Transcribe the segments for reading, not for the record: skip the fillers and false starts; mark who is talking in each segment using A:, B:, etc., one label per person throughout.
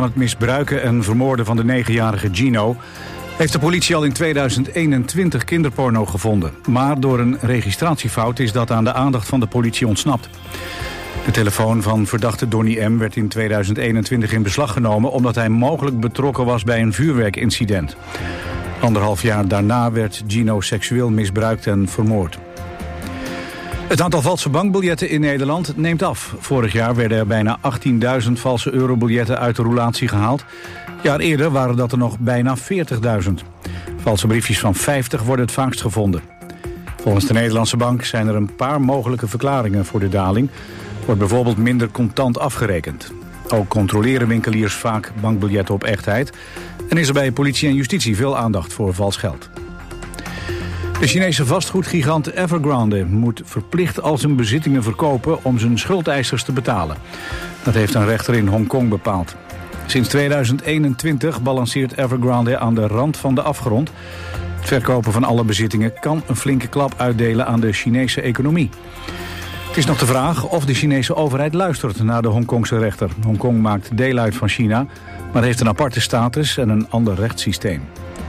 A: het misbruiken en vermoorden van de 9-jarige Gino heeft de politie al in 2021 kinderporno gevonden. Maar door een registratiefout is dat aan de aandacht van de politie ontsnapt. De telefoon van verdachte Donnie M. werd in 2021 in beslag genomen omdat hij mogelijk betrokken was bij een vuurwerkincident. 1,5 jaar daarna werd Gino seksueel misbruikt en vermoord. Het aantal valse bankbiljetten in Nederland neemt af. Vorig jaar werden er bijna 18.000 valse eurobiljetten uit de roulatie gehaald. Een jaar eerder waren dat er nog bijna 40.000. Valse briefjes van 50 worden het vaakst gevonden. Volgens de Nederlandse Bank zijn er een paar mogelijke verklaringen voor de daling. Wordt bijvoorbeeld minder contant afgerekend. Ook controleren winkeliers vaak bankbiljetten op echtheid. En is er bij politie en justitie veel aandacht voor vals geld. De Chinese vastgoedgigant Evergrande moet verplicht al zijn bezittingen verkopen om zijn schuldeisers te betalen. Dat heeft een rechter in Hongkong bepaald. Sinds 2021 balanceert Evergrande aan de rand van de afgrond. Het verkopen van alle bezittingen kan een flinke klap uitdelen aan de Chinese economie. Het is nog de vraag of de Chinese overheid luistert naar de Hongkongse rechter. Hongkong maakt deel uit van China, maar heeft een aparte status en een ander rechtssysteem.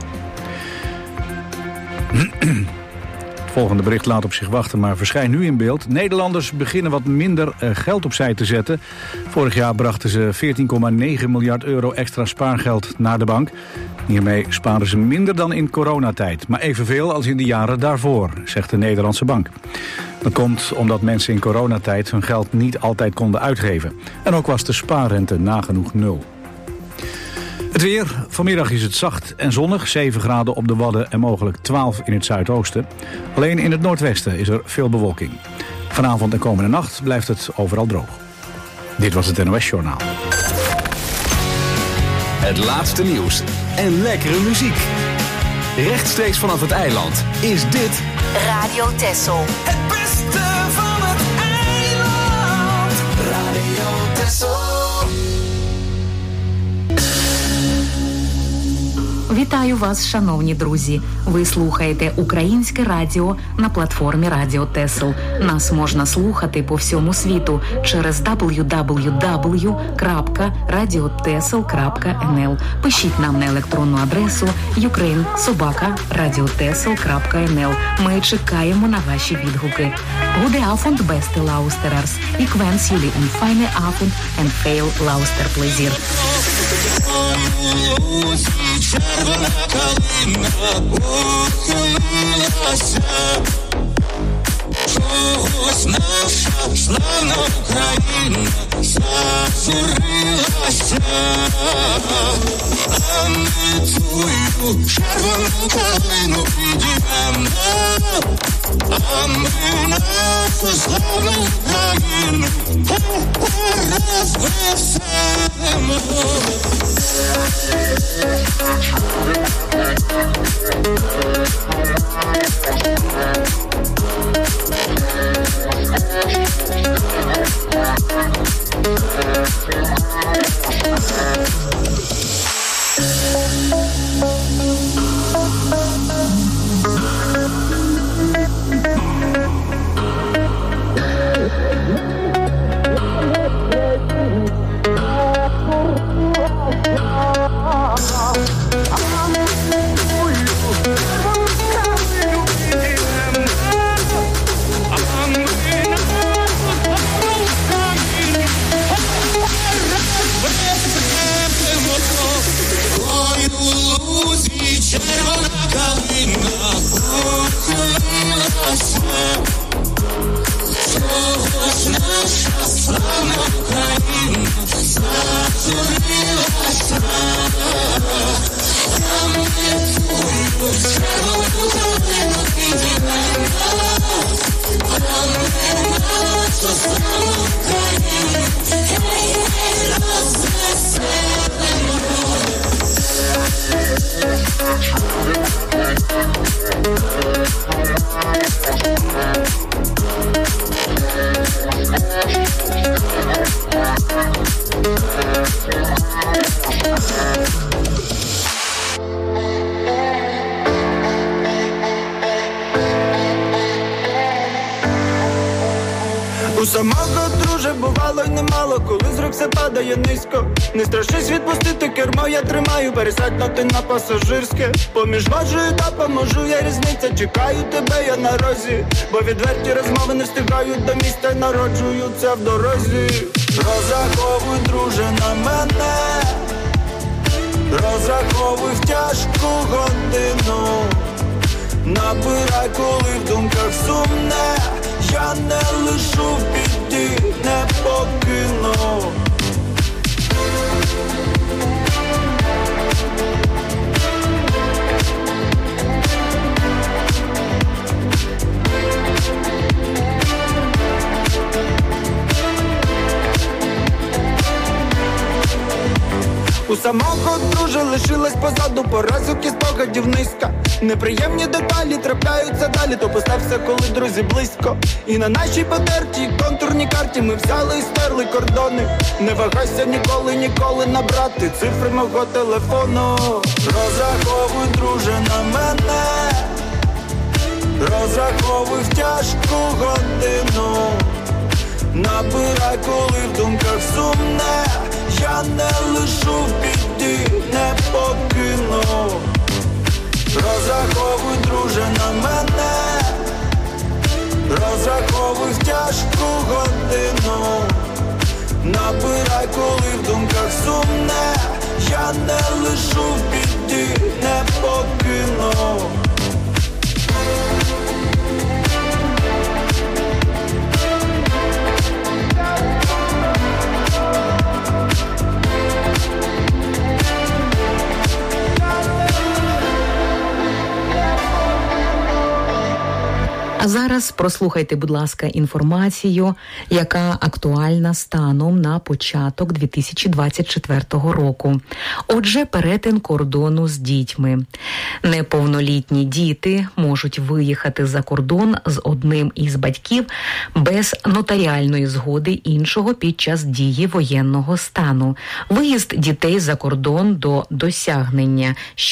A: Het volgende bericht laat op zich wachten, maar verschijnt nu in beeld. Nederlanders beginnen wat minder geld opzij te zetten. Vorig jaar brachten ze 14,9 miljard euro extra spaargeld naar de bank. Hiermee sparen ze minder dan in coronatijd, maar evenveel als in de jaren daarvoor, zegt de Nederlandse Bank. Dat komt omdat mensen in coronatijd hun geld niet altijd konden uitgeven. En ook was de spaarrente nagenoeg nul. Het weer. Vanmiddag is het zacht en zonnig. 7 graden op de Wadden en mogelijk 12 in het zuidoosten. Alleen in het noordwesten is er veel bewolking. Vanavond en komende nacht blijft het overal droog. Dit was het NOS Journaal.
B: Het laatste nieuws en lekkere muziek. Rechtstreeks vanaf het eiland is dit
C: Radio Texel.
D: Het beste van het eiland. Radio Texel.
E: Вітаю вас, шановні друзі. Ви слухаєте українське радіо на платформі Радіо Тесл. Нас можна слухати по всьому світу через www.radiotesl.nl. Пишіть нам на електронну адресу ukraine@radiotesl.nl. Ми чекаємо на ваші відгуки. Goede avond, beste luisteraars. Ik wens jullie een fijne avond en veel luisterplezier.
D: Червона калина ухилилася, чогось наша славна Україна зажурилася, а ми твою червону калину підіймемо, а ми нашу славну Україну розвеселимо.
F: У самого
C: бувало й немало, коли з рук все падає низько. Не страшись відпустити кермо, я тримаю, пересадь на пасажирське. Поміж важою та поможу, я різниця, чекаю тебе, я на розі. Бо відверті розмови не встигають до міста, народжуються в дорозі. Розраховуй, друже, на мене, розраховуй в тяжку годину. Набирай, коли в думках сумне, я не лишу в біді, не покину. У самого, друже, лишилась позаду поразок і спогадів низка. Неприємні деталі трапляються далі, то постався, коли друзі близько. І на нашій потертій контурній карті ми взяли і стерли кордони. Не вагайся ніколи набрати цифри мого телефону. Розраховуй, друже, на мене, розраховуй в тяжку годину. Набирай, коли в думках сумне, я не лишу в біді, не покину. Розраховуй, друже, на мене, розраховуй в тяжку годину. Набирай, коли в думках сумне, я не лишу в біді, не покину.
E: А зараз прослухайте, будь ласка, інформацію, яка актуальна станом на початок 2024 року. Отже, перетин кордону з дітьми. Неповнолітні діти можуть виїхати за кордон з одним із батьків без нотаріальної згоди іншого під час дії воєнного стану. Виїзд дітей за кордон до досягнення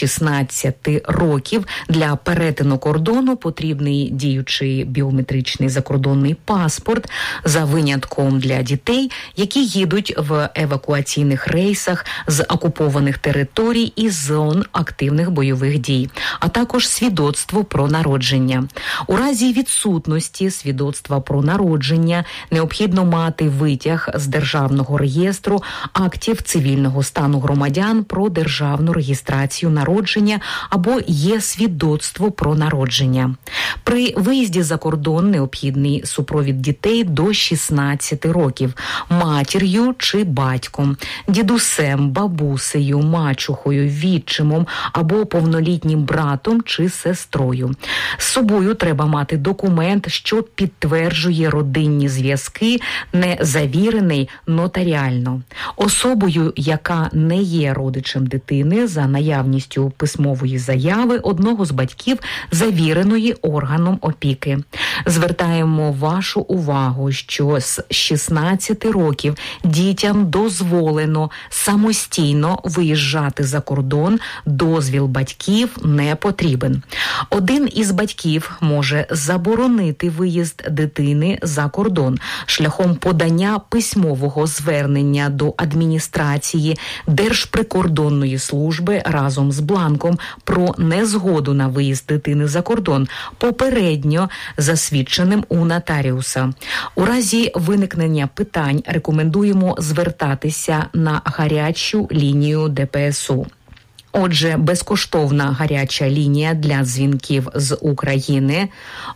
E: 16 років для перетину кордону потрібний діючий біометричний закордонний паспорт, за винятком для дітей, які їдуть в евакуаційних рейсах з окупованих територій і зон активних бойових дій, а також свідоцтво про народження. У разі відсутності свідоцтва про народження необхідно мати витяг з Державного реєстру актів цивільного стану громадян про державну реєстрацію народження або є свідоцтво про народження. При виїзді за кордон необхідний супровід дітей до 16 років матір'ю чи батьком, дідусем, бабусею, мачухою, відчимом або повнолітнім братом чи сестрою. З собою треба мати документ, що підтверджує родинні зв'язки, не завірений нотаріально. Особою, яка не є родичем дитини, за наявністю письмової заяви одного з батьків, завіреної органом опіки. Звертаємо вашу увагу, що з 16 років дітям дозволено самостійно виїжджати за кордон, дозвіл батьків не потрібен. Один із батьків може заборонити виїзд дитини за кордон шляхом подання письмового звернення до адміністрації Держприкордонної служби разом з бланком про незгоду на виїзд дитини за кордон, попередньо засвідченим у нотаріуса. У разі виникнення питань рекомендуємо звертатися на гарячу лінію ДПСУ. Отже, безкоштовна гаряча лінія для дзвінків з України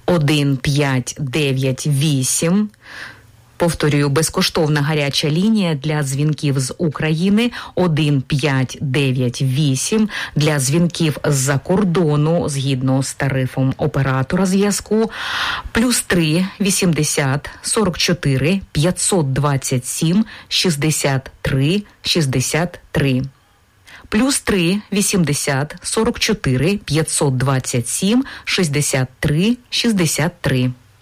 E: 1598. Повторюю, безкоштовна гаряча лінія для дзвінків з України 1598, для дзвінків з-за кордону згідно з тарифом оператора зв'язку +3 80 44 527 63 63. +3 80 44 527 63 63.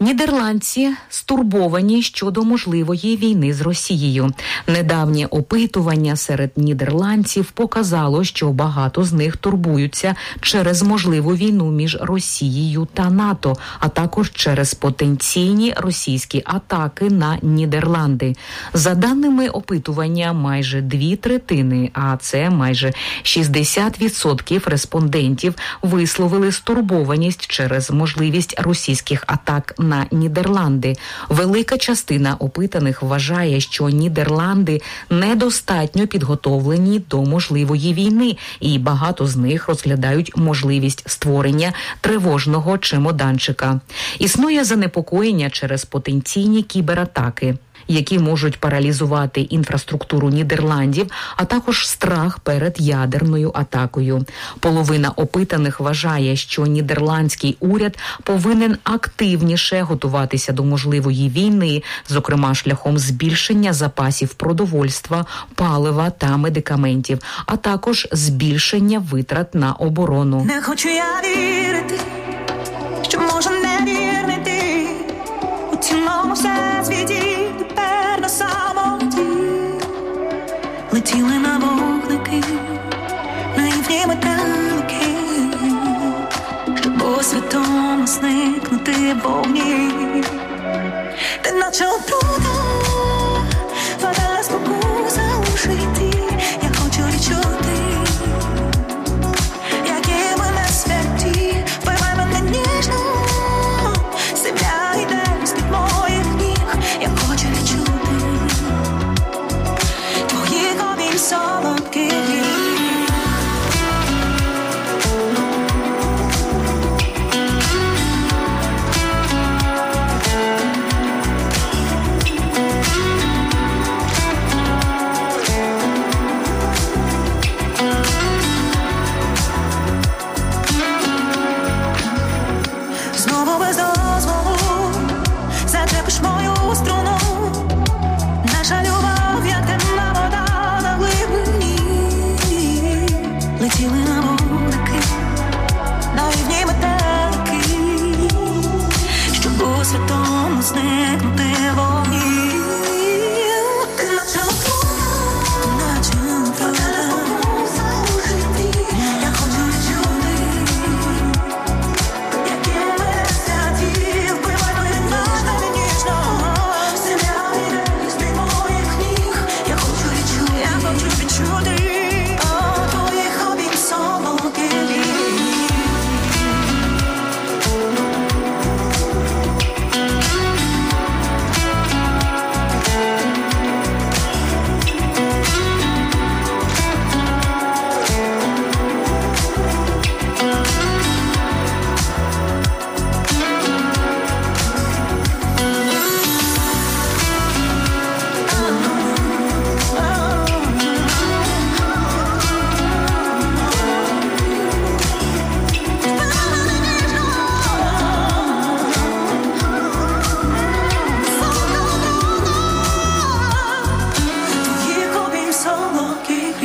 E: Нідерландці стурбовані щодо можливої війни з Росією. Недавнє опитування серед нідерландців показало, що багато з них турбуються через можливу війну між Росією та НАТО, а також через потенційні російські атаки на Нідерланди. За даними опитування, майже 2/3, а це майже 60% респондентів висловили стурбованість через можливість російських атак на Нідерланди. Велика частина опитаних вважає, що Нідерланди недостатньо підготовлені до можливої війни, і багато з них розглядають можливість створення тривожного чемоданчика. Існує занепокоєння через потенційні кібератаки, які можуть паралізувати інфраструктуру Нідерландів, а також страх перед ядерною атакою. Половина опитаних вважає, що нідерландський уряд повинен активніше готуватися до можливої війни, зокрема шляхом збільшення запасів продовольства, палива та медикаментів, а також збільшення витрат на оборону.
F: Не хочу я вірити, що може не вірити ти у цілому всесвіті. Тепер на самоті летіли на вогники, наївні метелики, щоб у святому зникнути в огні. Ти наче отрута, вода спокуса у житті. Я хочу відчути, які ми не святі. Вбивай мене ніжно, земля йде з-під моїх ніг. Я хочу відчути твоїх обійм солодких. Знову без дозволу зачепиш мою струну. Наша любов, як темна вода на глибині. Летіли на вулики, наївні метелики, щоб у святому зникнути в огні. Ти наче отрута, наче вода спокуса у житті. Я хочу відчути, які ми святі. Вбивай мене ніжно, земля йде з-під моїх ніг. Я хочу відчути твоїх обійм солодких. Твоїх обійм солодких.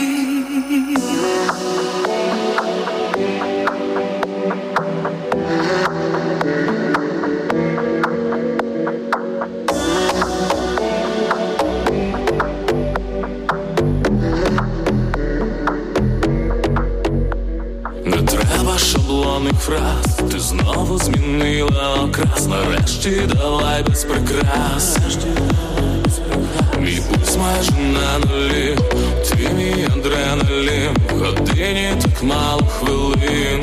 G: Не треба шаблонних фраз, ти знову змінила окрас. Нарешті давай без прикрас. Мій пульс майже на нулі, ти мій адреналін. В годині так мало хвилин,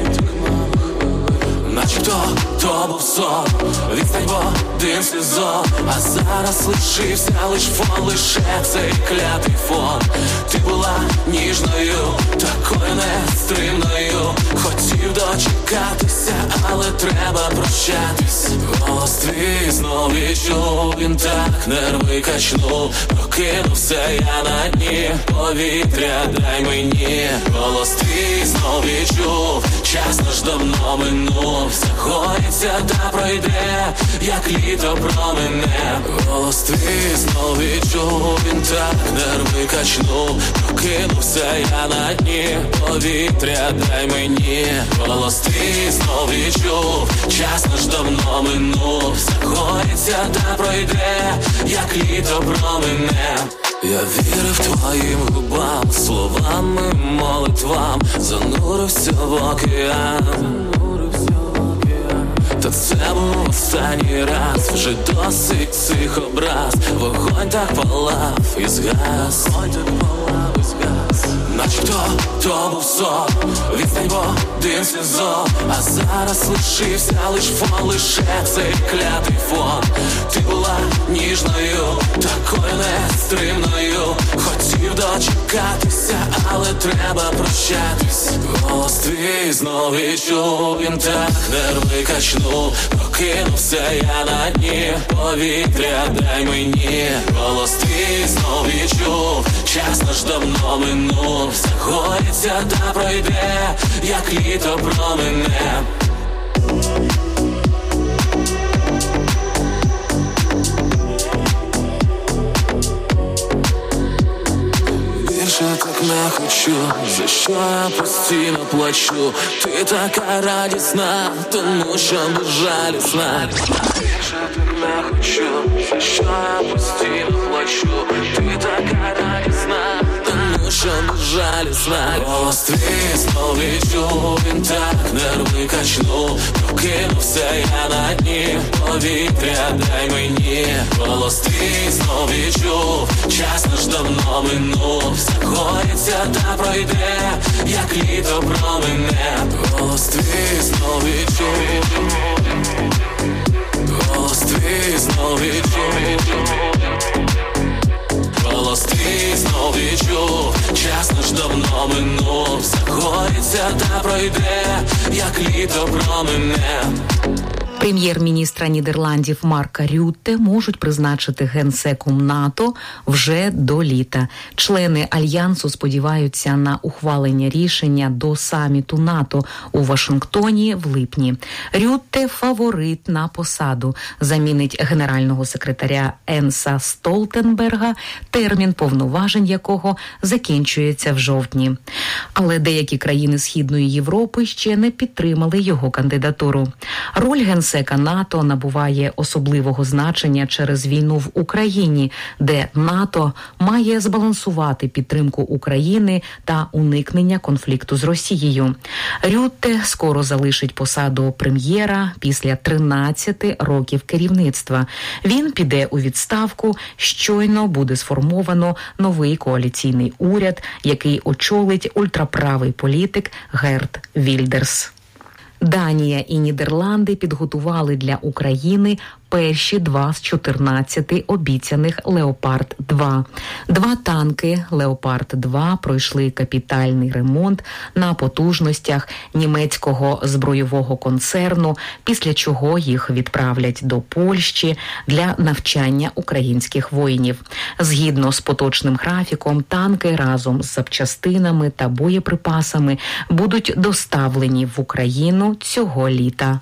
G: начебто то був сон, відстань в один сезон. А зараз лишився лиш фон, лише цей клятий фон. Ти була ніжною, такою нестримною. Хотів дочекатися, але треба прощатись. Голос твій знов відчув, він так нерви качнув. Прокинувся я на дні, повітря дай мені. Голос твій знов відчув, час наш давно минув. Загоїться та пройде, як літо промине. Голос твій знов відчув, він так нерви качнув. Прокинувся я на дні, повітря дай мені. Голос твій знов відчув, час наш давно минув. Загоїться та пройде, як літо промине. Я вірив твоїм губам, словами, молитвам, занурився в океан. Та це був останній раз, вже досить цих образ. Вогонь так палав і згас. Начебто то був сон, відстань, бо дим сльозом. А зараз лишився лиш фон, лише цей клятий фон. Ти була ніжною, такою нестримною. Хотів дочекатися, але треба прощатись. Голос твій знов відчув, він так нерви качнув. Прокинувся я на дні, повітря дай мені. Голос твій знов відчув, час наш давно минув. Загоїться та пройде, як літо промине. Більше так не хочу, за що я постійно плачу. Ти така радісна, тому що безжалісна. Більше так не хочу, за що я постійно плачу. Ти така радісна, тому що безжалісна. Голос твій знов відчув, він так нерви качнув. Прокинувся я на дні, повітря дай мені. Голос твій знов відчув, час наш давно минув. Загоїться та пройде, як літо промине. Голос твій знов відчув, голос твій знов відчув. Голос твій знов відчув, час наш давно минув. Загоїться та пройде, як літо промине.
E: Прем'єр-міністра Нідерландів Марка Рютте можуть призначити генсеком НАТО вже до літа. Члени Альянсу сподіваються на ухвалення рішення до саміту НАТО у Вашингтоні в липні. Рютте – фаворит на посаду. Замінить генерального секретаря Енса Столтенберга, термін повноважень якого закінчується в жовтні. Але деякі країни Східної Європи ще не підтримали його кандидатуру. Роль генсека НАТО набуває особливого значення через війну в Україні, де НАТО має збалансувати підтримку України та уникнення конфлікту з Росією. Рютте скоро залишить посаду прем'єра після 13 років керівництва. Він піде у відставку, щойно буде сформовано новий коаліційний уряд, який очолить ультраправий політик Герт Вільдерс. Данія і Нідерланди підготували для України перші 2 з 14 обіцяних «Леопард-2». 2 танки «Леопард-2» пройшли капітальний ремонт на потужностях німецького збройового концерну, після чого їх відправлять до Польщі для навчання українських воїнів. Згідно з поточним графіком, танки разом з запчастинами та боєприпасами будуть доставлені в Україну цього літа.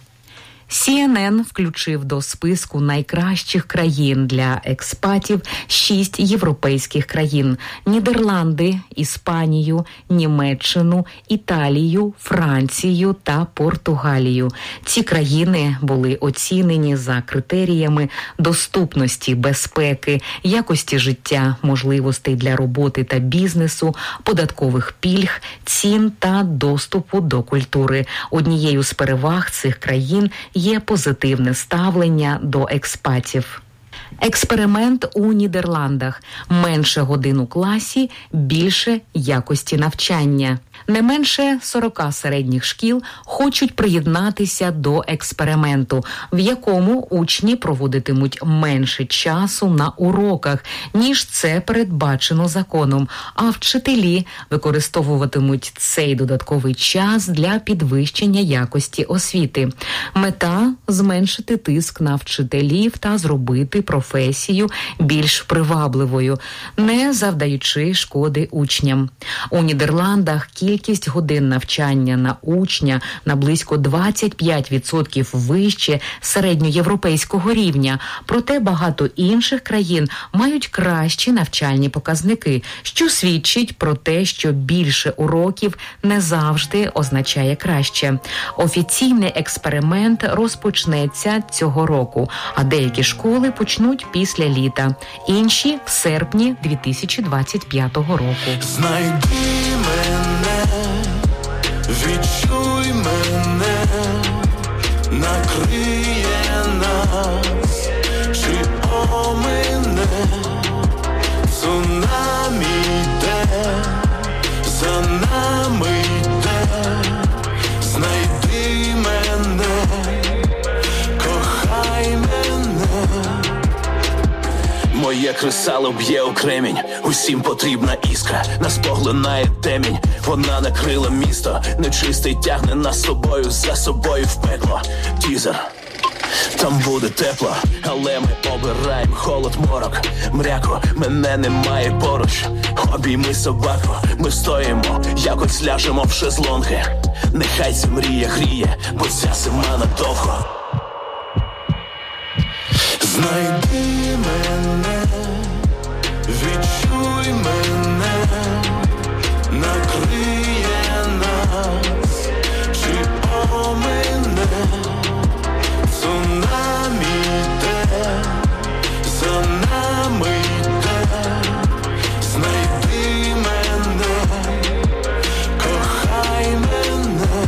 E: CNN включив до списку найкращих країн для експатів 6 європейських країн – Нідерланди, Іспанію, Німеччину, Італію, Францію та Португалію. Ці країни були оцінені за критеріями доступності, безпеки, якості життя, можливостей для роботи та бізнесу, податкових пільг, цін та доступу до культури. Однією з переваг цих країн є позитивне ставлення до експатів. Експеримент у Нідерландах. Менше годин у класі, більше якості навчання. Не менше 40 середніх шкіл хочуть приєднатися до експерименту, в якому учні проводитимуть менше часу на уроках, ніж це передбачено законом, а вчителі використовуватимуть цей додатковий час для підвищення якості освіти. Мета – зменшити тиск на вчителів та зробити професію більш привабливою, не завдаючи шкоди учням. У Нідерландах кількість кількість годин навчання на учня на близько 25% вище середньоєвропейського рівня. Проте багато інших країн мають кращі навчальні показники, що свідчить про те, що більше уроків не завжди означає краще. Офіційний експеримент розпочнеться цього року, а деякі школи почнуть після літа, інші – в серпні 2025 року.
D: Знайди мене, відчуй мене, накриє нас, чи омине, цунамі йде, за нами йде, знайди мене, кохай мене.
G: Моє кресало б'є у кремінь, усім потрібна іскра, нас поглинає темінь, вона накрила місто, нечистий тягне нас собою, за собою в пекло. Тізер, там буде тепло, але ми обираємо холод, морок, мряко, мене немає поруч, обійми собаку, ми стоїмо, якось ляжемо в шезлонги, нехай ця мрія гріє, бо ця зима надовго.
D: Знайди мене, відчуй мене, накриє нас, чи омине, цунамі йде, за нами йде, знайди мене, кохай мене.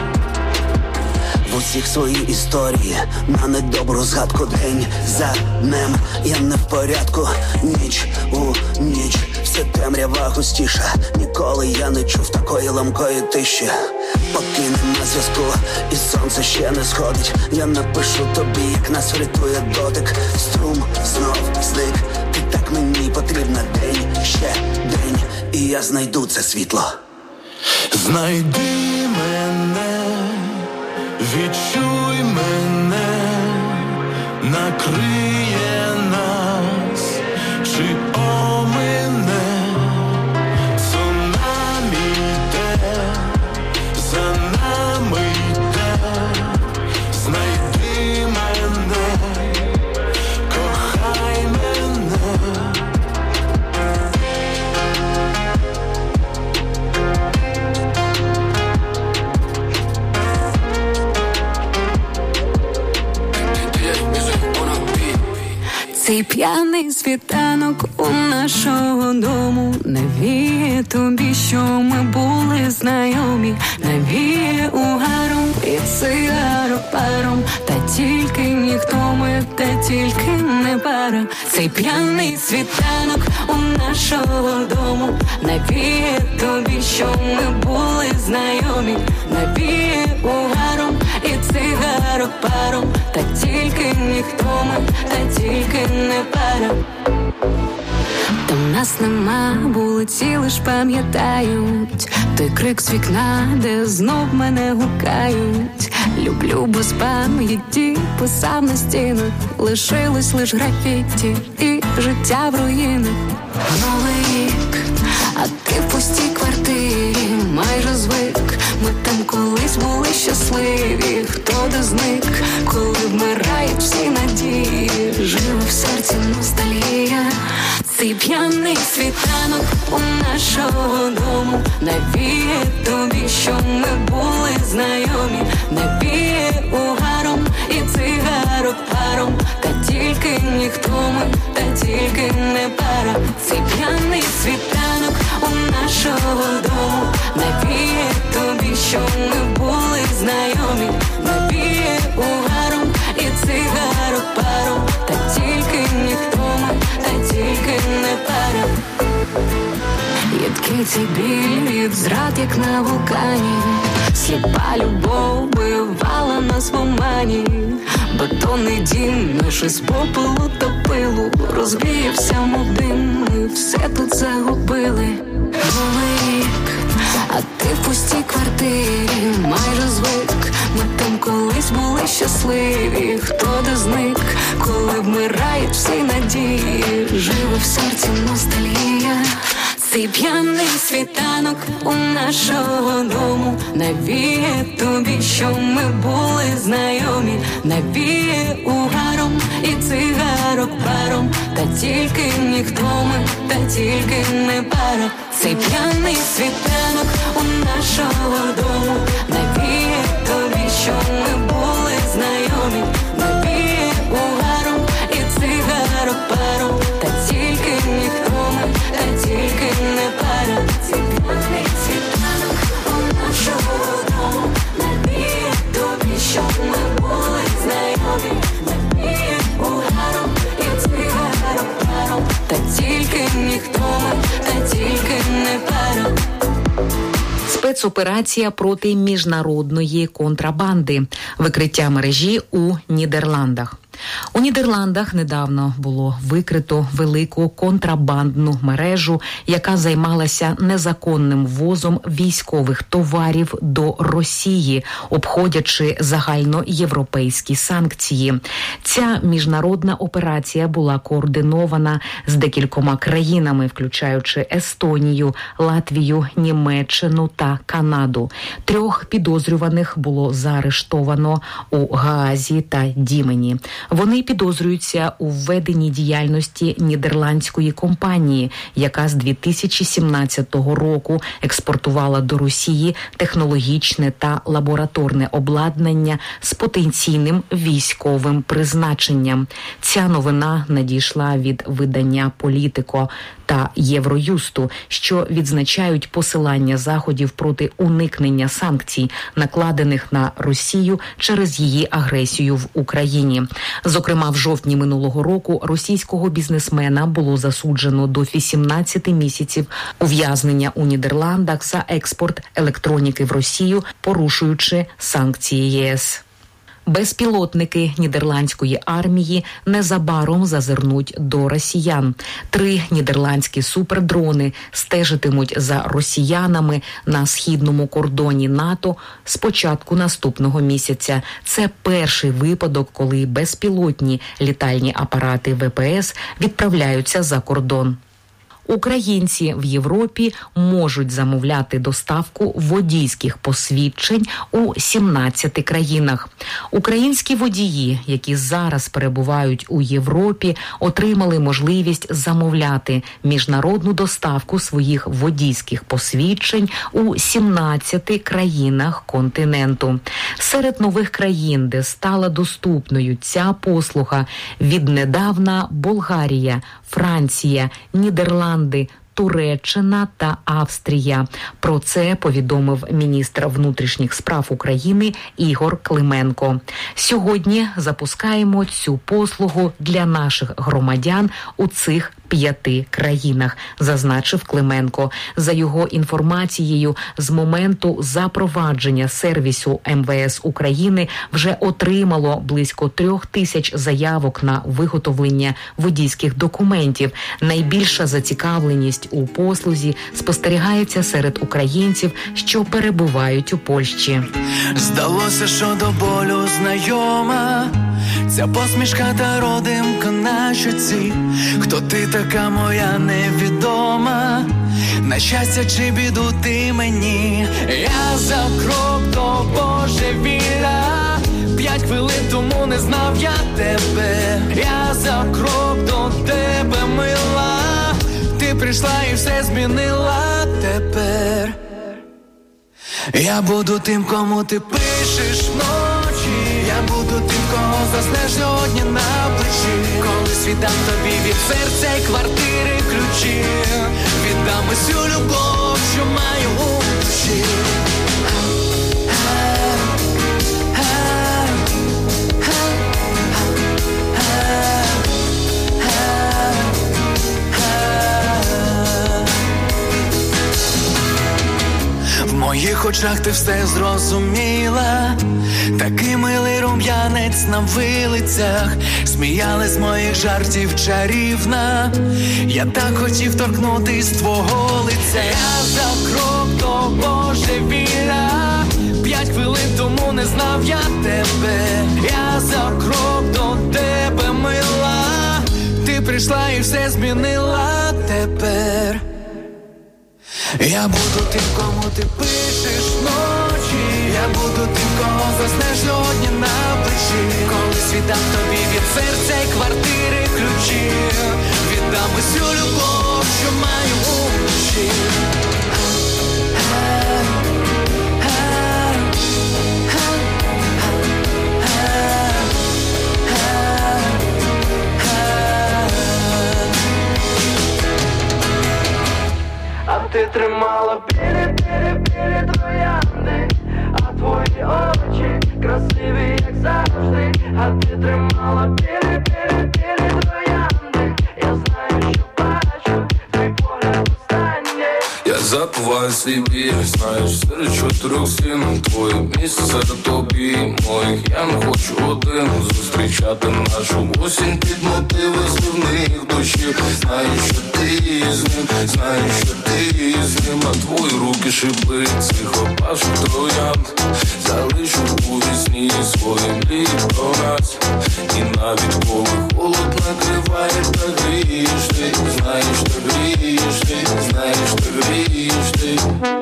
H: В усіх свої історії, на недобру згадку день за днем. Я не в порядку, ніч у ніч, все темрява густіша. Ніколи я не чув такої ламкої тиші. Поки нема зв'язку і сонце ще не сходить, я напишу тобі, як нас врятує дотик. Струм знов зник, ти так мені потрібна. День, ще день, і я знайду це світло.
D: Знайди мене, відчуй мене, накриє нас, чи омине, цунамі йде, за нами йде, знайди мене, кохай мене.
F: Цей п'яний світанок у нашого дому навіє тобі, що ми були знайомі, навіє угаром і цигарок паром, та тільки ніхто ми, та тільки не пара. Цей п'яний світанок у нашого дому навіє тобі, що ми були знайомі, навіє угаром і цигарок паром, та тільки ніхто ми, та тільки не пара. Там нас нема, вулиці лиш пам'ятають той крик з вікна, де знов мене гукають. Люблю без пам'яті, писав на стінах, лишилось лиш графіті і життя в руїнах. Новий рік, а ти в пустій квартирі, майже звик. Ми там колись були щасливі, хто де зник, коли вмирають всі надії, живе в серці ностальгія. Цей п'яний світанок у нашого дому навіє тобі, що ми були знайомі, навіє угаром і цигарок паром, та тільки ніхто ми, та тільки не пара. Цей п'яний світанок у нашого дому навіє тобі, що ми були знайомі, навіє угаром і цигарок паром, та тільки ніхто ми, та тільки не пара. Їдкий цей біль від зрад, як на вулкані, сліпа любов бивала нас в омані. Бетонний дім наш із попелу та пилу розвіявся, мов дим, ми все тут загубили. Новий рік, а ти в пустій квартирі, майже звик. Ми там колись були щасливі, хто де зник, коли вмирають всі надії, живе в серці ностальгія. Цей п'яний світанок у наш нашого дому, навіє тобі, що ми були знайомі, навіє угаром і цигарок паром, та тільки ніхто ми, та тільки не пара. Цей п'яний світанок у нашого дому, навіє тобі, що ми були знайомі, навіє угаром і цигарок паром, та тільки ніхто ми, та тільки не пара. Цей п'яний світанок у нашого дому, навіє тобі, що ми були знайомі, навіє угаром і цигарок паром, та тільки ніхто ми, та тільки не пара.
E: Спецоперація проти міжнародної контрабанди. Викриття мережі у Нідерландах. У Нідерландах недавно було викрито велику контрабандну мережу, яка займалася незаконним ввозом військових товарів до Росії, обходячи загальноєвропейські санкції. Ця міжнародна операція була координована з декількома країнами, включаючи Естонію, Латвію, Німеччину та Канаду. 3 підозрюваних було заарештовано у Гаазі та Дімені. Вони підозрюються у введенні діяльності нідерландської компанії, яка з 2017 року експортувала до Росії технологічне та лабораторне обладнання з потенційним військовим призначенням. Ця новина надійшла від видання «Політико» та Євроюсту, що відзначають посилання заходів проти уникнення санкцій, накладених на Росію через її агресію в Україні. Зокрема, в жовтні минулого року російського бізнесмена було засуджено до 18 місяців ув'язнення у Нідерландах за експорт електроніки в Росію, порушуючи санкції ЄС. Безпілотники нідерландської армії незабаром зазирнуть до росіян. 3 нідерландські супердрони стежитимуть за росіянами на східному кордоні НАТО з початку наступного місяця. Це перший випадок, коли безпілотні літальні апарати ВПС відправляються за кордон. Українці в Європі можуть замовляти доставку водійських посвідчень у 17 країнах. Українські водії, які зараз перебувають у Європі, отримали можливість замовляти міжнародну доставку своїх водійських посвідчень у 17 країнах континенту. Серед нових країн, де стала доступною ця послуга, віднедавна Болгарія, Франція, Нідерланди, Туреччина та Австрія. Про це повідомив міністр внутрішніх справ України Ігор Клименко. Сьогодні запускаємо цю послугу для наших громадян у цих 5 країнах, зазначив Клименко. За його інформацією, з моменту запровадження сервісу МВС України вже отримало близько 3000 заявок на виготовлення водійських документів. Найбільша зацікавленість у послузі спостерігається серед українців, що перебувають у Польщі.
D: Здалося, що до болю знайома ця посмішка та родимка на щоці. Хто ти така моя невідома? На щастя чи біду ти мені? Я за крок до божевілля, 5 хвилин тому не знав я тебе. Я за крок до тебе, мила, ти прийшла і все змінила тепер. Я буду тим, кому ти пишеш вночі. Я буду тим, кого заснеш сьогодні на плечі. Коли світам тобі від серця й квартири ключі, віддам усю любов, що маю у душі. В моїх очах ти все зрозуміла, такий милий рум'янець на вилицях, сміяли з моїх жартів чарівна. Я так хотів торкнутись твого лиця. Я за крок до божевілля, 5 хвилин тому не знав я тебе. Я за крок до тебе, мила, ти прийшла і все змінила тепер. Я буду тим, кому ти пишеш ночі. Я буду тим, кого заснеш сьогодні на плечі. Колись віддам тобі від серця й квартири ключі. Віддам усю любов, що маю у душі.
C: А ти тримала білі троянди, а твої очі красиві, як завжди. А ти тримала білі троянди. Я знаю, що бачу, твій погляд останній.
G: Я забуваю свій біль, знаєш, серед 4 стін твоє місце серед тобі моїх. Я не хочу один зустрічати нашу осінь під мотиви сливних душів. Знаю, що ти з ним, знаю, що ти з ним, а твої руки шипли цих опашок троянд. Залишу у вісні свої мрії про нас. І навіть коли холод накриває, так грієш ти. Знаєш, так грієш ти, знаєш, так грієш ти.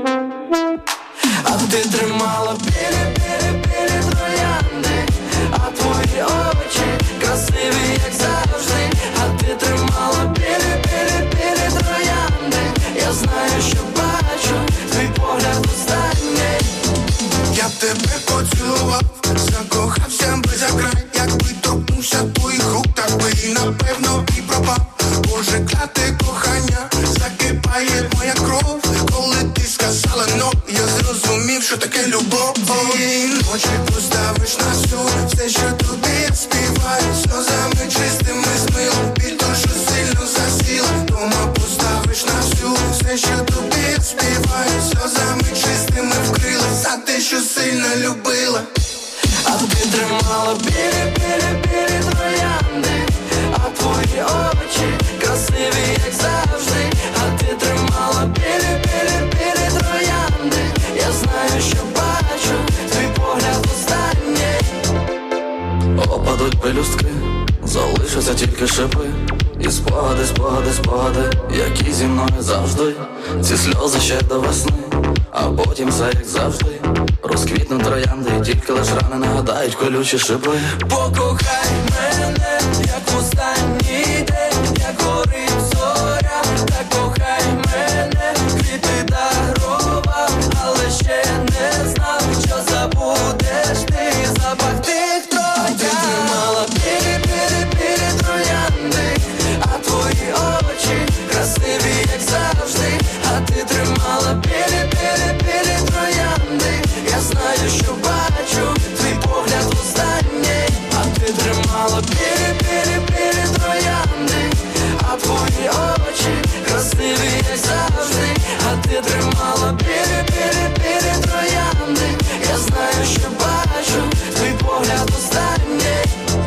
C: А ти тримала білі троянди, а твої очі красиві, як завжди. А ти тримала білі троянди. Я знаю, що бачу, твій погляд останній.
I: Я б тебе поцілував, закохався би за край. Якби торкнувся твоїх рук, так би і напевно і пропав. Боже, кляте кохання, закипає моя кров. Коли ти сказала «но», я зрозумів, що таке любов. Цієї ночі поставиш на всю, все, що тобі я співаю. Сльозами чистими з милом, під душу сильно засіла. Дома поставиш на всю, все, що тобі я співаю. Сльозами чистими вкрила, за те, що сильно любила.
C: А ти тримала білі троянди, а твої очі красиві, як завжди. А ти тримала білі троянди. Я знаю, що бачу, твій погляд останній.
D: Опадуть пелюстки, залишаться тільки шипи. І спогади, спогади, спогади, які зі мною завжди. Ці сльози ще до весни, а потім все як завжди. Розквітнуть троянди, і тільки лиш рани нагадають колючі шипи.
C: Покохай мене, як в останній день, як горить зоря. Та кохай мене, квіти дарував, але ще не знав, що забудеш ти запах тих троянд. А ти тримала білі троянди, а твої очі красиві, як завжди. А ти тримала білі троянди. Я знаю, що бачу, твій погляд останній. А ти тримала білі троянди, а твої очі красиві, як завжди. А ти тримала білі троянди. Я знаю, що бачу, твій погляд останній.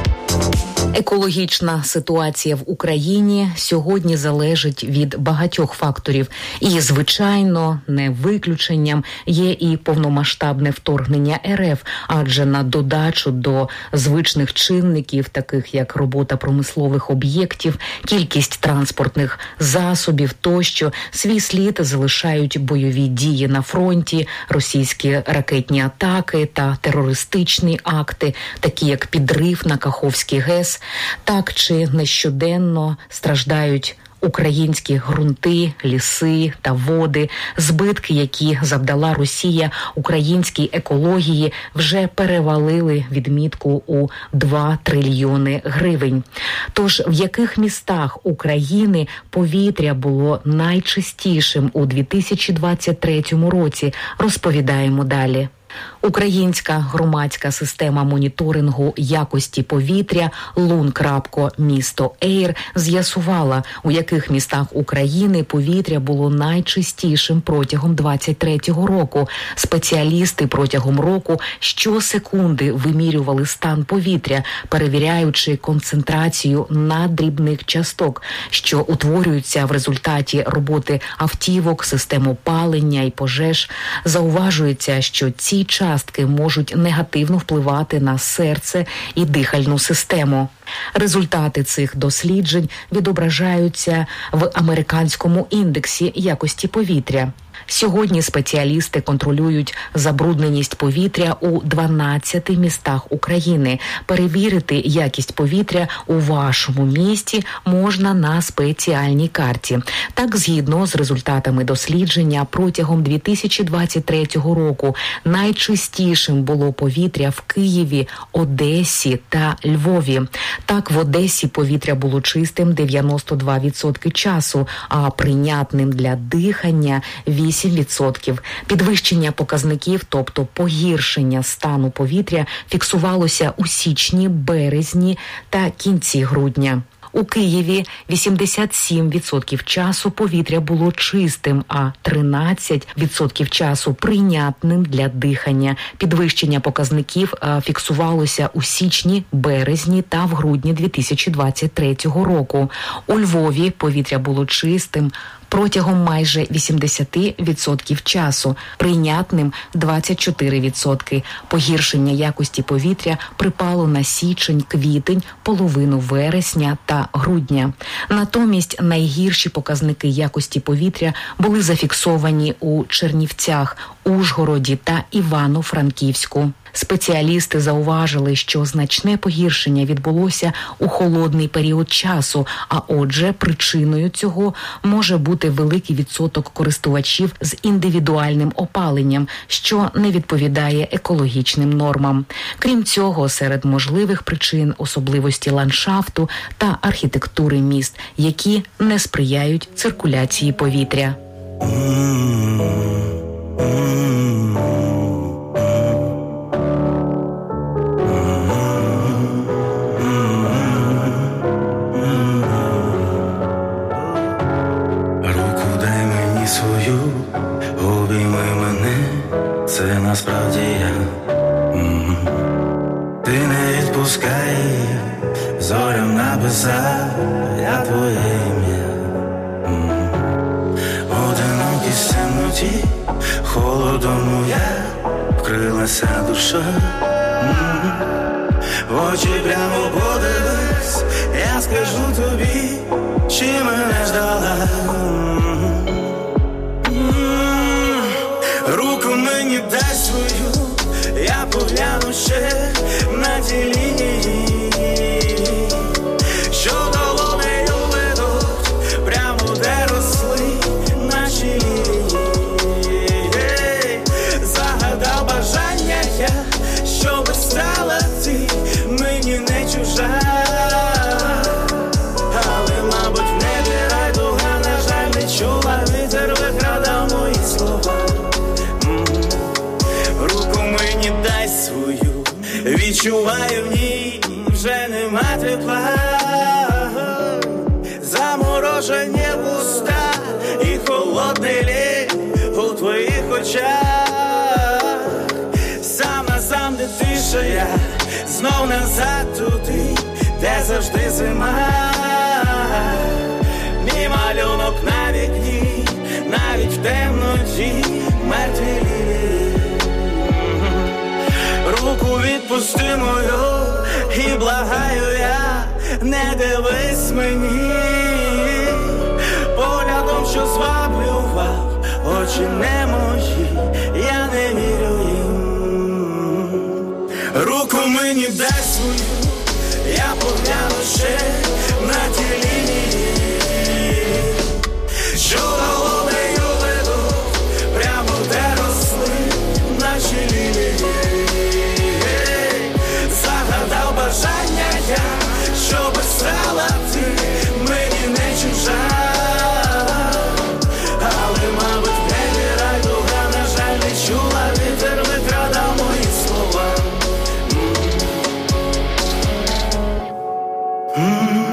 E: Екологічна ситуація в Україні сьогодні залежить від багатьох факторів. І, звичайно, не виключенням є і повномасштабне вторгнення РФ, адже на додачу до звичних чинників, таких як робота промислових об'єктів, кількість транспортних засобів тощо, свій слід залишають бойові дії на фронті, російські ракетні атаки та терористичні акти, такі як підрив на Каховський ГЕС. Так чи не щоденно страждають українські ґрунти, ліси та води. Збитки, які завдала Росія українській екології, вже перевалили відмітку у 2 трильйони гривень. Тож в яких містах України повітря було найчистішим у 2023 році, розповідаємо далі. Українська громадська система моніторингу якості повітря Лун.Місто Ейр з'ясувала, у яких містах України повітря було найчистішим протягом 23-го року. Спеціалісти протягом року щосекунди вимірювали стан повітря, перевіряючи концентрацію надрібних часток, що утворюються в результаті роботи автівок, систем опалення і пожеж. Зауважується, що ці частки можуть негативно впливати на серце і дихальну систему. Результати цих досліджень відображаються в американському індексі якості повітря. Сьогодні спеціалісти контролюють забрудненість повітря у 12 містах України. Перевірити якість повітря у вашому місті можна на спеціальній карті. Так, згідно з результатами дослідження, протягом 2023 року найчистішим було повітря в Києві, Одесі та Львові. Так, в Одесі повітря було чистим 92% часу, а прийнятним для дихання 8%. Підвищення показників, тобто погіршення стану повітря, фіксувалося у січні, березні та кінці грудня. У Києві 87% часу повітря було чистим, а 13% часу прийнятним для дихання. Підвищення показників фіксувалося у січні, березні та в грудні 2023 року. У Львові повітря було чистим протягом майже 80% часу, прийнятним 24%. Погіршення якості повітря припало на січень, квітень, половину вересня та грудня. Натомість найгірші показники якості повітря були зафіксовані у Чернівцях, Ужгороді та Івано-Франківську. Спеціалісти зауважили, що значне погіршення відбулося у холодний період часу, а отже, причиною цього може бути великий відсоток користувачів з індивідуальним опаленням, що не відповідає екологічним нормам. Крім цього, серед можливих причин особливості ландшафту та архітектури міст, які не сприяють циркуляції повітря.
J: Це насправді я. Ти не відпускай, зорям написав я твоє ім'я. Одинокість в темноті, холодом я вкрилася душа. В очі прямо подивись, я скажу тобі, чи мене ждала. Руку мені дай свою, я погляну ще на ті лінії, що долонею ведуть прямо де росли наші лінії. Загадав бажання я, щоби стала ти мені не чужа. Але, мабуть, в небі райдуга, на жаль, не чула, вітер викрадав мої слова. Руку мені дай свою, відчуваю в ній вже нема тепла. Заморожені вуста і холодний лід у твоїх очах. Сам на сам, де тиша я, знов назад туди, де завжди зима. Мій малюнок на вікні, навіть в темноті мертві лілії. Руку відпусти мою і благаю я, не дивись мені. Поглядом, що зваблював очі не мої, я не вірю їм. Руку мені дай свою, я погляну ще на ті лінії, що головнею ведуть прямо де росли наші лілії. Загадав бажання я, щоби стала ти мені не чужа. Але, мабуть, в небі райдуга, на жаль, не чула, вітер викрадав мої слова.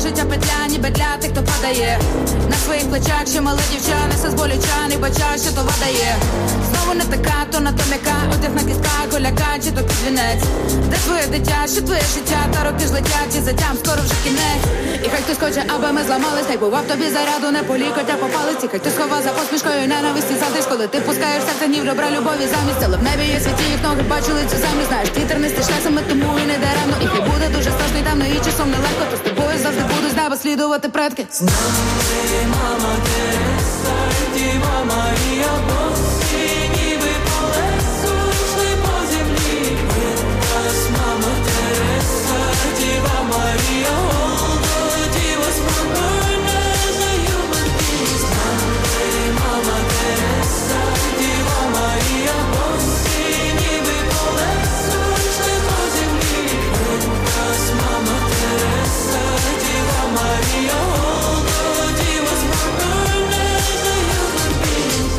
K: життя петля, ніби для тих, хто падає. На своїх плечах ще мале дівча, несе з болю чан і бача, що то вадає. Знову не така, то на то м'яка, одяг на кістках, голяка, чи то підвінець. Де твоє дитя, що твоє життя, та роки ж летять, і затям скоро вже кінець. І хай хтось хоче, аби ми зламались, хай бував тобі заряду, не полікотя по палиці. Хай хтось ховав за посмішкою ненависті задиш, коли ти пускаєш серце ні в добра любові замість. Але в небі є світі, їх ноги бачили цю землю. Знаєш, ти тернистий шлях, саме тому і не даремно. І хай буде дуже страшно і темно, і часом нелегко, то з тобою завжди буду з неба слідувати предки. З нами мама Тереса, Діва Марія, босі, ніби по лесу йшли по землі. Від нас мама Тереса, Діва Марія, Діва спокійна за human beings. З нами мама Тереса, Діва Марія, босі, ніби по лесу йшли по землі. Від нас мама Тереса, Діва Марія, Діва спокійна за human beings.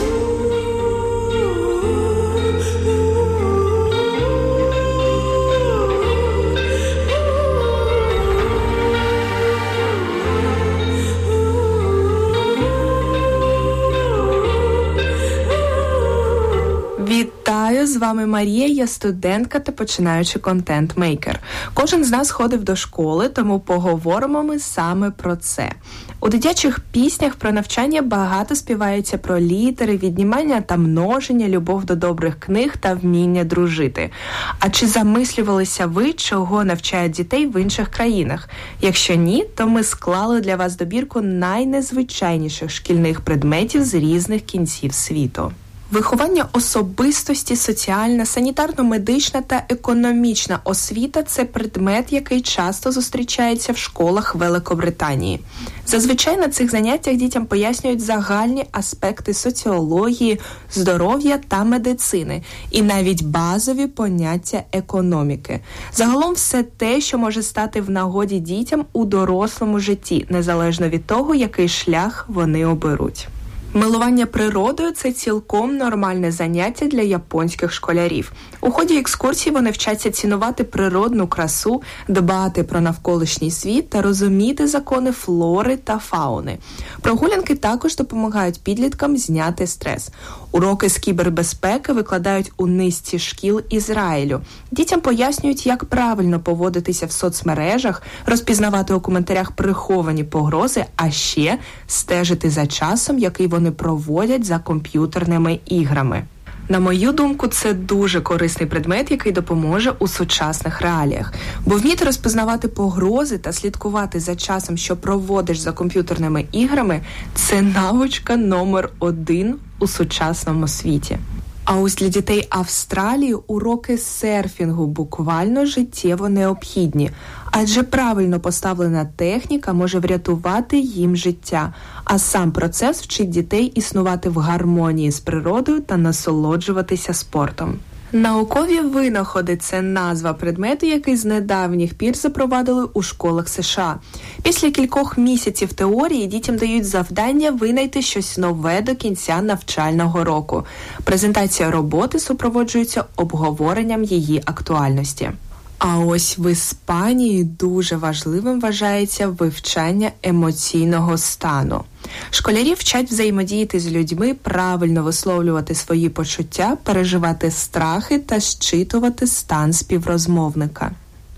L: Вітаю, з вами Марія, я студентка та починаючий контент-мейкер. Кожен з нас ходив до школи, тому поговоримо ми саме про це. У дитячих піснях про навчання багато співається про літери, віднімання та множення, любов до добрих книг та вміння дружити. А чи замислювалися ви, чого навчають дітей в інших країнах? Якщо ні, то ми склали для вас добірку найнезвичайніших шкільних предметів з різних кінців світу. Виховання особистості, соціальна, санітарно-медична та економічна освіта – це предмет, який часто зустрічається в школах Великобританії. Зазвичай на цих заняттях дітям пояснюють загальні аспекти соціології, здоров'я та медицини, і навіть базові поняття економіки. Загалом все те, що може стати в нагоді дітям у дорослому житті, незалежно від того, який шлях вони оберуть. Милування природою – це цілком нормальне заняття для японських школярів. У ході екскурсій вони вчаться цінувати природну красу, дбати про навколишній світ та розуміти закони флори та фауни. Прогулянки також допомагають підліткам зняти стрес. Уроки з кібербезпеки викладають у низці шкіл Ізраїлю. Дітям пояснюють, як правильно поводитися в соцмережах, розпізнавати у коментарях приховані погрози, а ще стежити за часом, який вони проводять за комп'ютерними іграми. На мою думку, це дуже корисний предмет, який допоможе у сучасних реаліях. Бо вміти розпізнавати погрози та слідкувати за часом, що проводиш за комп'ютерними іграми – це навичка номер 1 у сучасному світі. А ось для дітей Австралії уроки серфінгу буквально життєво необхідні, адже правильно поставлена техніка може врятувати їм життя, а сам процес вчить дітей існувати в гармонії з природою та насолоджуватися спортом. Наукові винаходи – це назва предмету, який з недавніх пір запровадили у школах США. Після кількох місяців теорії дітям дають завдання винайти щось нове до кінця навчального року. Презентація роботи супроводжується обговоренням її актуальності. А ось в Іспанії дуже важливим вважається вивчання емоційного стану. Школярів вчать взаємодіяти з людьми, правильно висловлювати свої почуття, переживати страхи та зчитувати стан співрозмовника.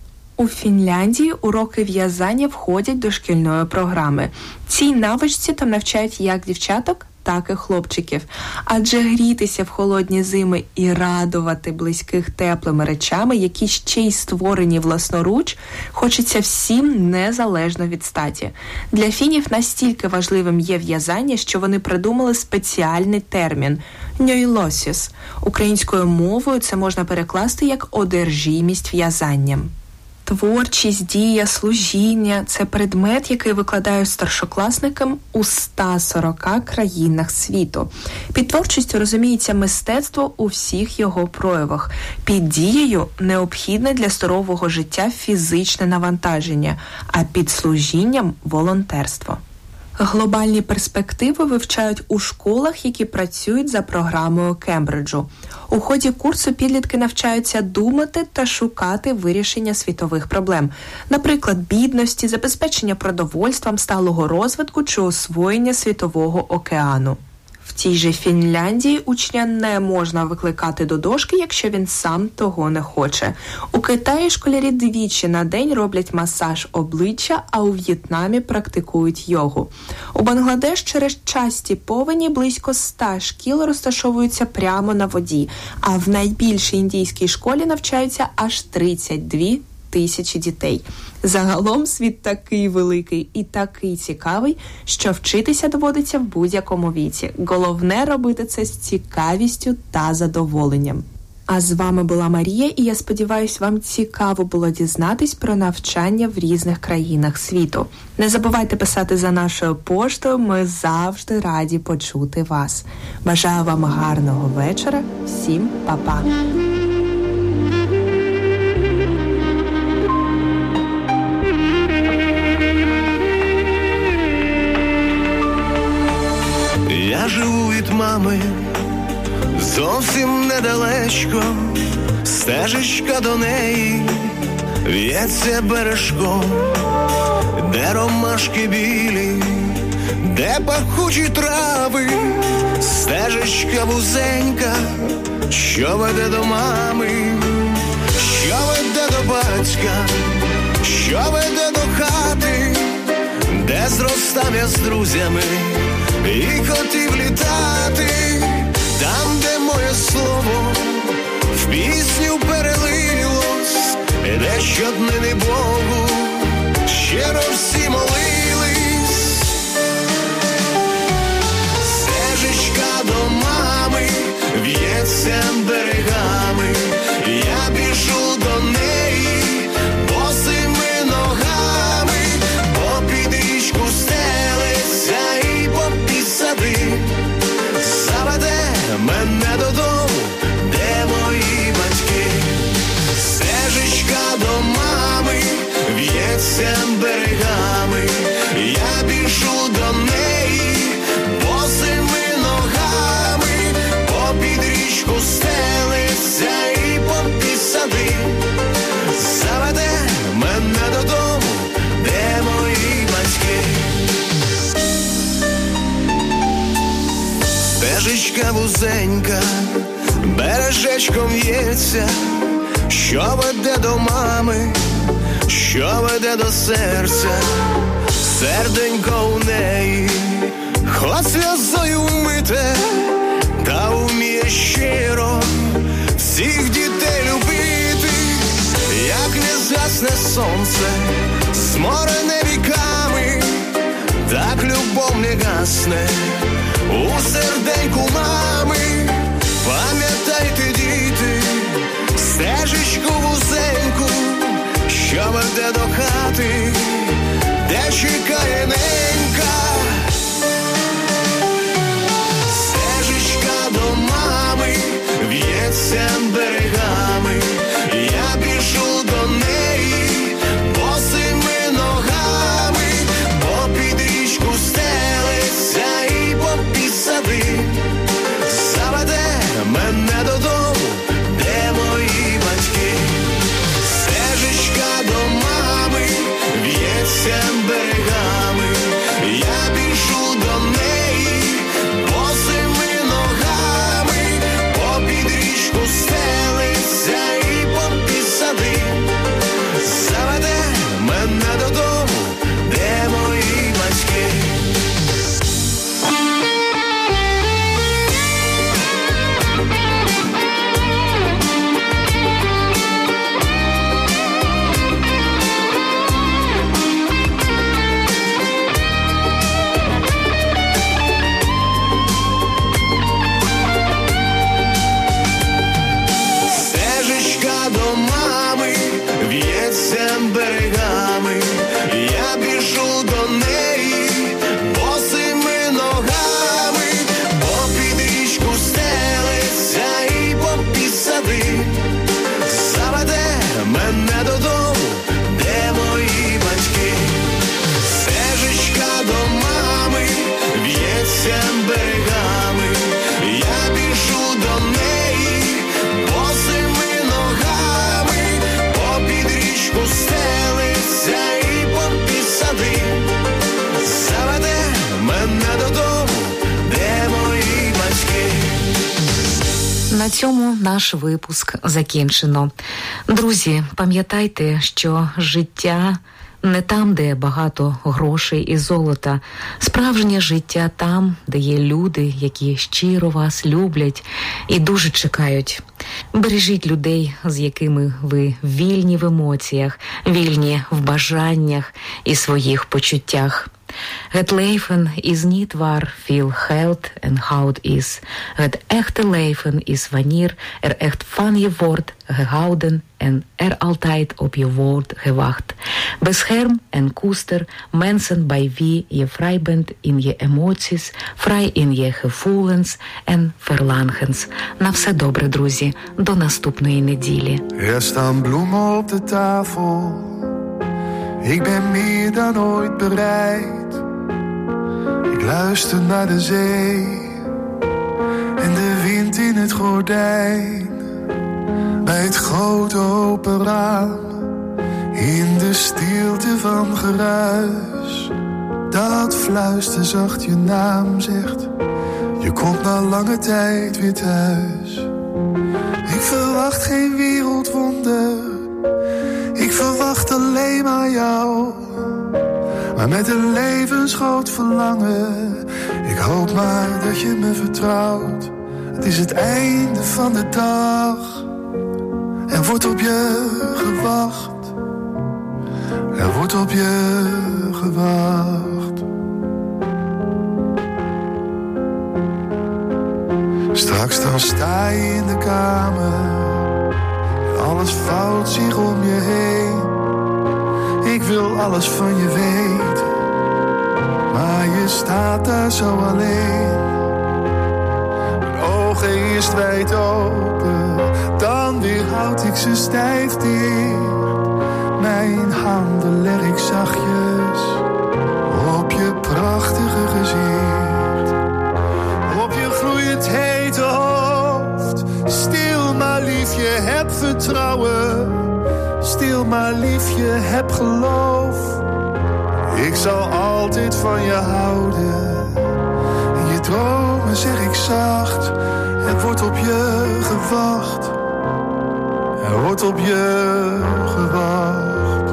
L: У Фінляндії уроки в'язання входять до шкільної програми. Цій навичці там навчають як дівчаток, так і хлопчиків. Адже грітися в холодні зими і радувати близьких теплими речами, які ще й створені власноруч, хочеться всім незалежно від статі. Для фінів настільки важливим є в'язання, що вони придумали спеціальний термін – «ньойлосіс». Українською мовою це можна перекласти як «одержимість в'язанням». Творчість, дія, служіння – це предмет, який викладають старшокласникам у 140 країнах світу. Під творчістю розуміється мистецтво у всіх його проявах. Під дією – необхідне для здорового життя фізичне навантаження, а під служінням – волонтерство. Глобальні перспективи вивчають у школах, які працюють за програмою Кембриджу. У ході курсу підлітки навчаються думати та шукати вирішення світових проблем. Наприклад, бідності, забезпечення продовольством, сталого розвитку чи освоєння світового океану. В тій же Фінляндії учня не можна викликати до дошки, якщо він сам того не хоче. У Китаї школярі двічі на день роблять масаж обличчя, а у В'єтнамі практикують йогу. У Бангладеш через часті повені близько 100 шкіл розташовуються прямо на воді, а в найбільшій індійській школі навчаються аж 32 тисячі дітей. Загалом світ такий великий і такий цікавий, що вчитися доводиться в будь-якому віці. Головне робити це з цікавістю та задоволенням. А з вами була Марія, і я сподіваюся, вам цікаво було дізнатись про навчання в різних країнах світу. Не забувайте писати за нашою поштою, ми завжди раді почути вас. Бажаю вам гарного вечора, всім па-па!
M: Я живу від мами зовсім недалечко, стежечка до неї в'ється бережком, де ромашки білі, де пахучі трави, стежечка вузенька, що веде до мами, що веде до батька, що веде до хати, де зростав я з друзями і хотів літати, там, де моє слово в пісню перелилось, де щоднини Богу щиро всі молились. Стежечка до мами в'ється берегами, я біжу до неї босими ногами, попід річку стелиться і попід сади, заведе мене додому, де мої батьки. Стежечка до мами в'ється берегами, я біжу до неї босими ногами, попід річку стелиться і попід сади, заведе мене додому, де мої батьки. Стежечка вузенька бережечком в'ється, що веде до мами, що веде до серця, серденько у неї хоч сльозою вмите, та вміє щиро всіх дітей любити. Як не згасне сонце, зморене віками, так любов не гасне у серденьку мами. Пам'ятайте, діти, стежечку вузеньку, що веде до хати, де чекає ненька. Стежечка до мами в'ється берегами, я біжу до неї босими ногами, попід річку стелиться і попід сади, заведе мене додому, де мої батьки. Стежечка до мами в'ється берегами, я біжу до неї босими ногами, попід річку стелиться
E: цьому наш випуск закінчено. Друзі, пам'ятайте, що життя не там, де багато грошей і золота. Справжнє життя там, де є люди, які щиро вас люблять і дуже чекають. Бережіть людей, з якими ви вільні в емоціях, вільні в бажаннях і своїх почуттях. Het leven is niet waar veel geld en goud is. Het echte leven is wanneer echt van je wordt gehouden en altijd op je woord gewacht. Bescherm en koester mensen bij wie je vrij bent in je emoties, vrij in je gevoelens en verlangens. Na все добре, друзі. До наступної неділі.
N: Er staan bloemen op de tafel. Ik ben meer dan ooit bereid. Ik luister naar de zee en de wind in het gordijn. Bij het grote open raam, in de stilte van geruis. Dat fluister zacht je naam zegt, je komt na lange tijd weer thuis. Ik verwacht geen wereldwonder, ik verwacht alleen maar jou. Maar met een levensgroot verlangen, ik hoop maar dat je me vertrouwt. Het is het einde van de dag, er wordt op je gewacht. Er wordt op je gewacht. Straks dan sta je in de kamer en alles vouwt zich om je heen. Ik wil alles van je weten, maar je staat daar zo alleen. Mijn ogen eerst wijd open, dan weer houd ik ze stijf dicht. Mijn handen leg ik zachtjes op je prachtige gezicht. Op je gloeiend hete hoofd, stil maar liefje, heb vertrouwen. Stil maar liefje, heb geloof. Ik zal altijd van je houden. In je dromen zeg ik zacht, er wordt op je gewacht. Er wordt op je gewacht.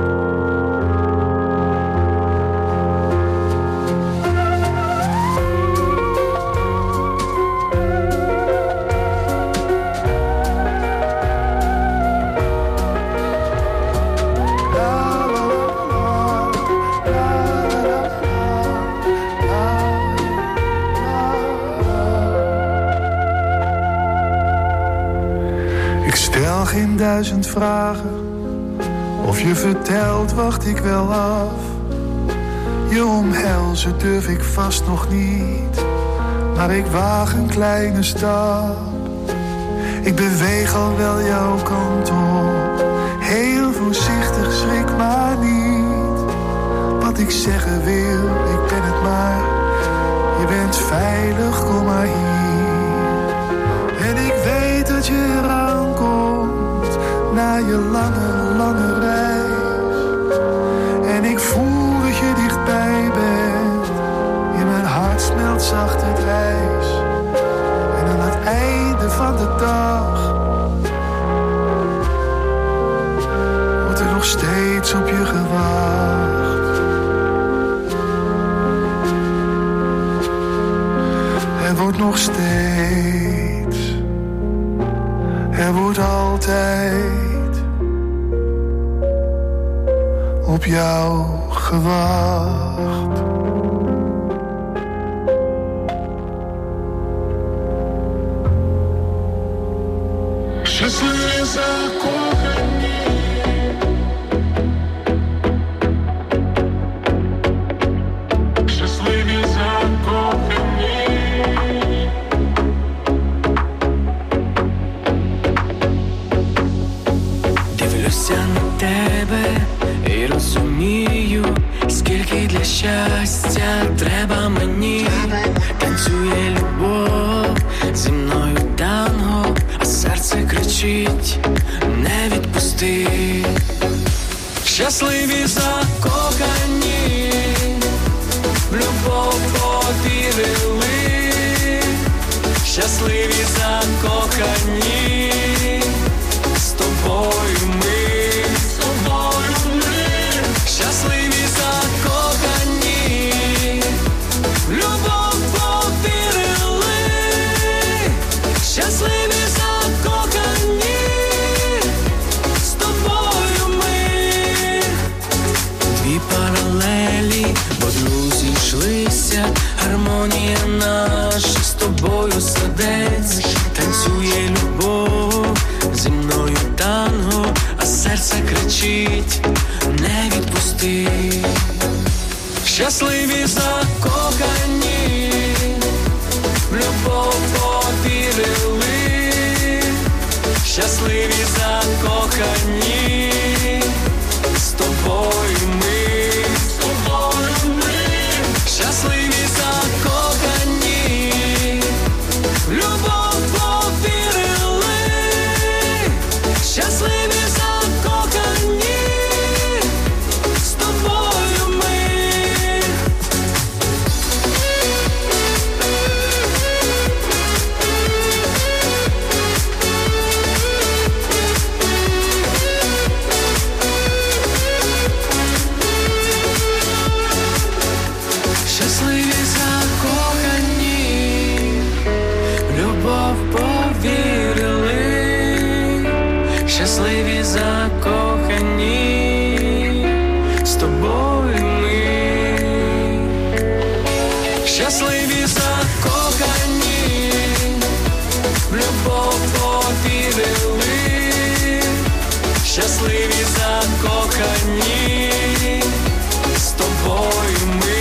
N: Geen 1000 vragen, of je vertelt wacht ik wel af. Je omhelzen durf ik vast nog niet, maar ik waag een kleine stap. Ik beweeg al wel jouw kant op, heel voorzichtig, schrik maar niet. Wat ik zeggen wil, ik ben het maar, je bent veilig, kom maar hier. En ik weet dat je eraan komt, na je lange, lange reis. En ik voel dat je dichtbij bent, in mijn hart smelt zacht het ijs. En aan het einde van de dag wordt er nog steeds op je gewacht. Er wordt nog steeds, er wordt altijd op jou gewacht.
M: Щасливі закохані, щасливі закохані.
D: Дивлюся на тебе і розумію, скільки для щастя треба мені. Танцює любов зі мною танго, а серце кричить, не відпусти. Щасливі закохані, в любов повірили. щасливі закохані, з тобою ми, щасливі закохані, в любов повірили, щасливі закохані, з тобою ми. Дві паралелі в одну зійшлися, гармонія наша з тобою сердець, танцює любов, зі мною танго, а серце кричить, не відпусти. Щасливі закохані, в любов повірили, щасливі закохані, з тобою ми, щасливі закохані, в любов повірили, щасливі закохані, з тобою ми. Щасливі закохані, в любов повірили, щасливі закохані, з тобою ми. Щасливі закохані, в любов повірили, щасливі закохані, з тобою ми.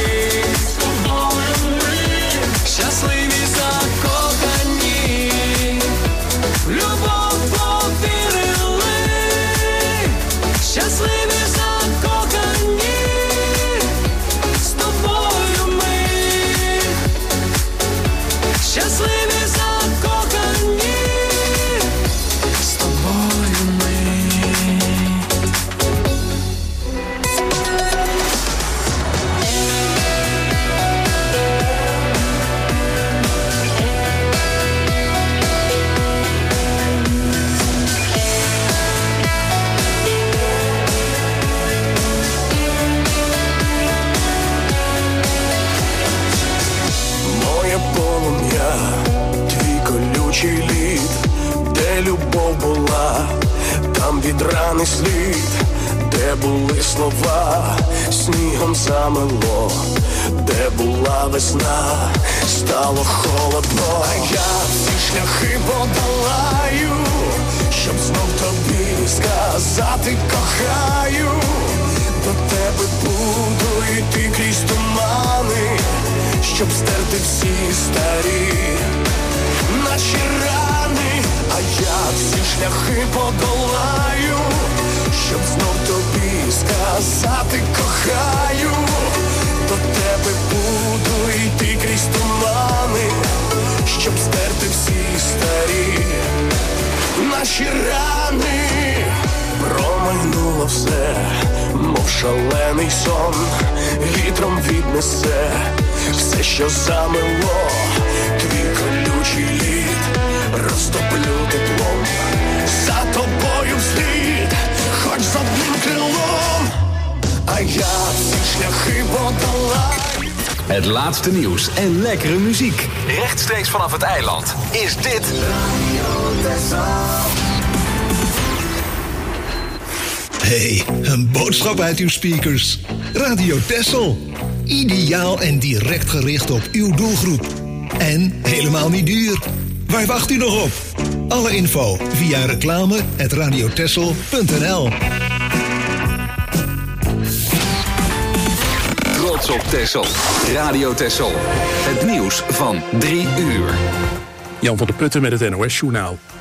D: Щасливі закохані, в любов повірили, щасливі закохані, з тобою ми. Щасливі закохані, з тобою ми.
J: Моє полум'я, твій колючий лід, де любов була, там від рани слід, де були слова, снігом замело, де була весна, стало холодно. А я всі шляхи подолаю, щоб знов тобі сказати кохаю. До тебе буду йти крізь тумани, щоб стерти всі старі наші рани. А я всі шляхи подолаю, щоб знов тобі сказати кохаю. До тебе буду йти крізь тумани, щоб стерти всі старі наші рани. Промайнуло все, мов шалений сон, вітром віднесе все, що замело. Твій колючий лід розтоплю теплом, за тобою вслід, хоч з одним крилом. А я всі шляхи подолаю.
B: Het laatste nieuws en lekkere muziek. Rechtstreeks vanaf het eiland is dit...
O: Hey, een boodschap uit uw speakers. Radio Texel. Ideaal en direct gericht op uw doelgroep. En helemaal niet duur. Waar wacht u nog op? Alle info via reclame@radiotexel.nl.
B: Trots op Texel. Radio Texel. Het nieuws van 3 uur.
P: Jan van der Putten met het NOS-journaal.